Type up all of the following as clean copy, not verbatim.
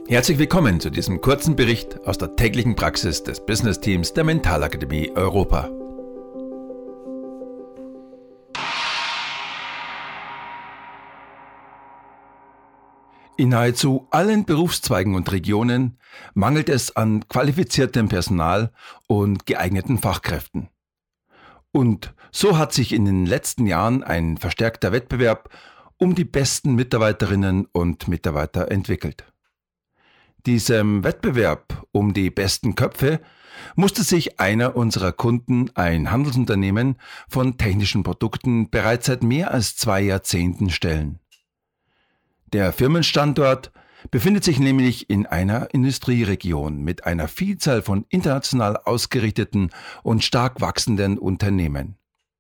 Herzlich willkommen zu diesem kurzen Bericht aus der täglichen Praxis des Business Teams der Mentalakademie Europa. In nahezu allen Berufszweigen und Regionen mangelt es an qualifiziertem Personal und geeigneten Fachkräften. Und so hat sich in den letzten Jahren ein verstärkter Wettbewerb um die besten Mitarbeiterinnen und Mitarbeiter entwickelt. Diesem Wettbewerb um die besten Köpfe musste sich einer unserer Kunden, ein Handelsunternehmen von technischen Produkten, bereits seit mehr als 2 Jahrzehnten stellen. Der Firmenstandort befindet sich nämlich in einer Industrieregion mit einer Vielzahl von international ausgerichteten und stark wachsenden Unternehmen.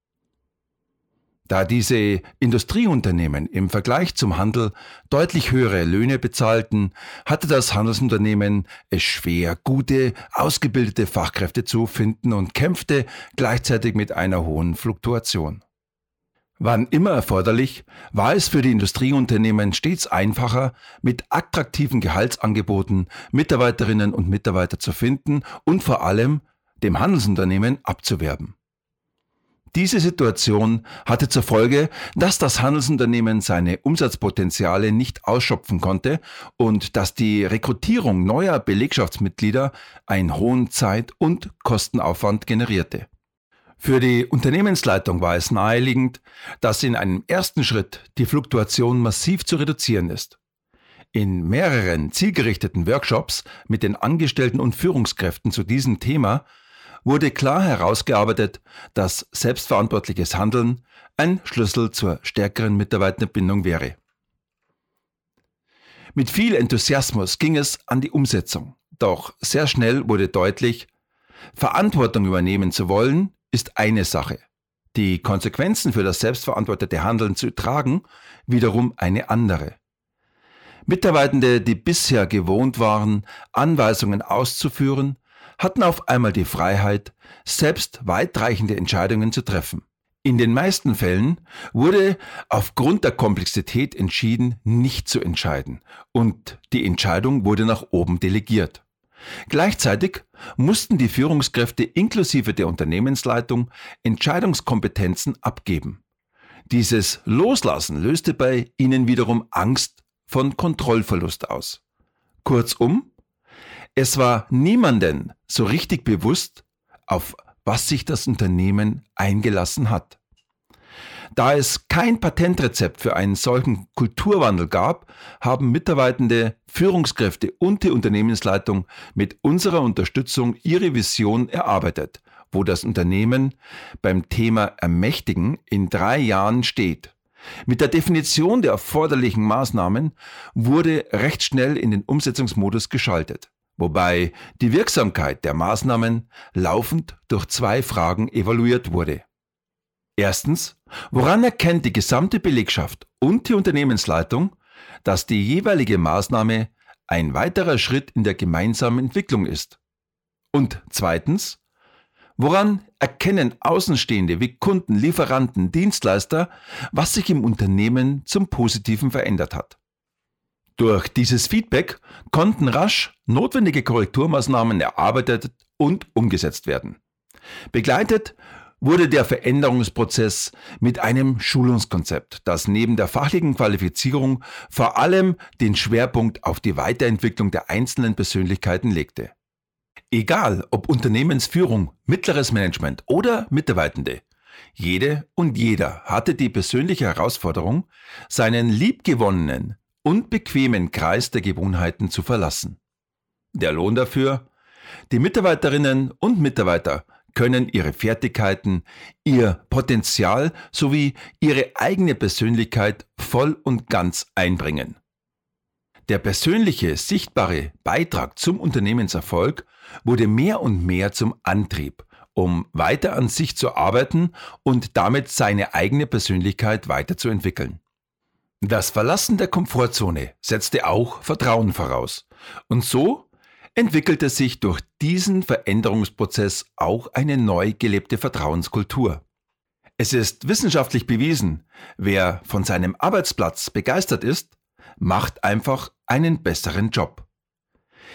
Da diese Industrieunternehmen im Vergleich zum Handel deutlich höhere Löhne bezahlten, hatte das Handelsunternehmen es schwer, gute, ausgebildete Fachkräfte zu finden und kämpfte gleichzeitig mit einer hohen Fluktuation. Wann immer erforderlich, war es für die Industrieunternehmen stets einfacher, mit attraktiven Gehaltsangeboten Mitarbeiterinnen und Mitarbeiter zu finden und vor allem dem Handelsunternehmen abzuwerben. Diese Situation hatte zur Folge, dass das Handelsunternehmen seine Umsatzpotenziale nicht ausschöpfen konnte und dass die Rekrutierung neuer Belegschaftsmitglieder einen hohen Zeit- und Kostenaufwand generierte. Für die Unternehmensleitung war es naheliegend, dass in einem ersten Schritt die Fluktuation massiv zu reduzieren ist. In mehreren zielgerichteten Workshops mit den Angestellten und Führungskräften zu diesem Thema wurde klar herausgearbeitet, dass selbstverantwortliches Handeln ein Schlüssel zur stärkeren Mitarbeiterbindung wäre. Mit viel Enthusiasmus ging es an die Umsetzung, doch sehr schnell wurde deutlich, Verantwortung übernehmen zu wollen, ist eine Sache. Die Konsequenzen für das selbstverantwortete Handeln zu tragen, wiederum eine andere. Mitarbeitende, die bisher gewohnt waren, Anweisungen auszuführen, hatten auf einmal die Freiheit, selbst weitreichende Entscheidungen zu treffen. In den meisten Fällen wurde aufgrund der Komplexität entschieden, nicht zu entscheiden, und die Entscheidung wurde nach oben delegiert. Gleichzeitig mussten die Führungskräfte inklusive der Unternehmensleitung Entscheidungskompetenzen abgeben. Dieses Loslassen löste bei ihnen wiederum Angst von Kontrollverlust aus. Kurzum, es war niemandem so richtig bewusst, auf was sich das Unternehmen eingelassen hat. Da es kein Patentrezept für einen solchen Kulturwandel gab, haben Mitarbeitende, Führungskräfte und die Unternehmensleitung mit unserer Unterstützung ihre Vision erarbeitet, wo das Unternehmen beim Thema Ermächtigen in 3 Jahren steht. Mit der Definition der erforderlichen Maßnahmen wurde recht schnell in den Umsetzungsmodus geschaltet, wobei die Wirksamkeit der Maßnahmen laufend durch 2 Fragen evaluiert wurde. Erstens, woran erkennt die gesamte Belegschaft und die Unternehmensleitung, dass die jeweilige Maßnahme ein weiterer Schritt in der gemeinsamen Entwicklung ist? Und zweitens, woran erkennen Außenstehende wie Kunden, Lieferanten, Dienstleister, was sich im Unternehmen zum Positiven verändert hat? Durch dieses Feedback konnten rasch notwendige Korrekturmaßnahmen erarbeitet und umgesetzt werden. Begleitet wurde der Veränderungsprozess mit einem Schulungskonzept, das neben der fachlichen Qualifizierung vor allem den Schwerpunkt auf die Weiterentwicklung der einzelnen Persönlichkeiten legte. Egal ob Unternehmensführung, mittleres Management oder Mitarbeitende, jede und jeder hatte die persönliche Herausforderung, seinen liebgewonnenen und bequemen Kreis der Gewohnheiten zu verlassen. Der Lohn dafür? Die Mitarbeiterinnen und Mitarbeiter können ihre Fertigkeiten, ihr Potenzial sowie ihre eigene Persönlichkeit voll und ganz einbringen. Der persönliche, sichtbare Beitrag zum Unternehmenserfolg wurde mehr und mehr zum Antrieb, um weiter an sich zu arbeiten und damit seine eigene Persönlichkeit weiterzuentwickeln. Das Verlassen der Komfortzone setzte auch Vertrauen voraus, und so entwickelte sich durch diesen Veränderungsprozess auch eine neu gelebte Vertrauenskultur. Es ist wissenschaftlich bewiesen, wer von seinem Arbeitsplatz begeistert ist, macht einfach einen besseren Job.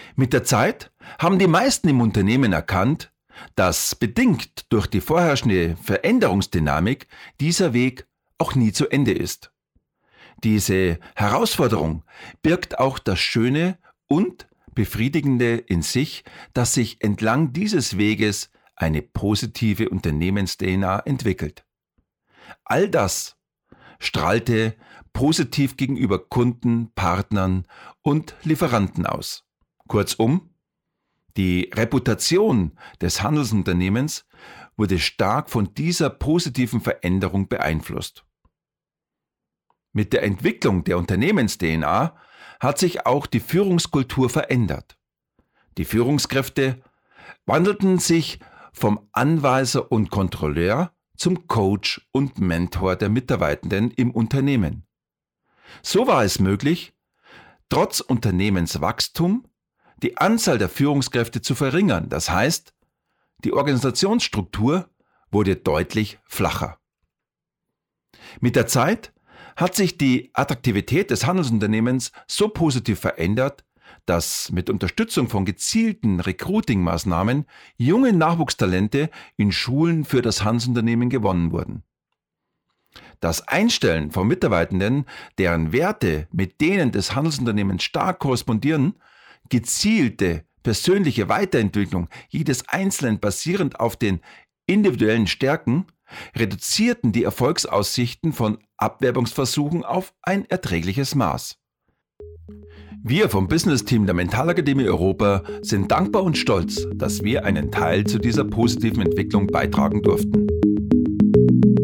Mit der Zeit haben die meisten im Unternehmen erkannt, dass bedingt durch die vorherrschende Veränderungsdynamik dieser Weg auch nie zu Ende ist. Diese Herausforderung birgt auch das Schöne und Befriedigende in sich, dass sich entlang dieses Weges eine positive Unternehmens-DNA entwickelt. All das strahlte positiv gegenüber Kunden, Partnern und Lieferanten aus. Kurzum, die Reputation des Handelsunternehmens wurde stark von dieser positiven Veränderung beeinflusst. Mit der Entwicklung der Unternehmens-DNA hat sich auch die Führungskultur verändert. Die Führungskräfte wandelten sich vom Anweiser und Kontrolleur zum Coach und Mentor der Mitarbeitenden im Unternehmen. So war es möglich, trotz Unternehmenswachstum die Anzahl der Führungskräfte zu verringern. Das heißt, die Organisationsstruktur wurde deutlich flacher. Mit der Zeit hat sich die Attraktivität des Handelsunternehmens so positiv verändert, dass mit Unterstützung von gezielten Recruiting-Maßnahmen junge Nachwuchstalente in Schulen für das Handelsunternehmen gewonnen wurden. Das Einstellen von Mitarbeitenden, deren Werte mit denen des Handelsunternehmens stark korrespondieren, gezielte persönliche Weiterentwicklung jedes Einzelnen basierend auf den individuellen Stärken, reduzierten die Erfolgsaussichten von Abwerbungsversuchen auf ein erträgliches Maß. Wir vom Business Team der Mentalakademie Europa sind dankbar und stolz, dass wir einen Teil zu dieser positiven Entwicklung beitragen durften.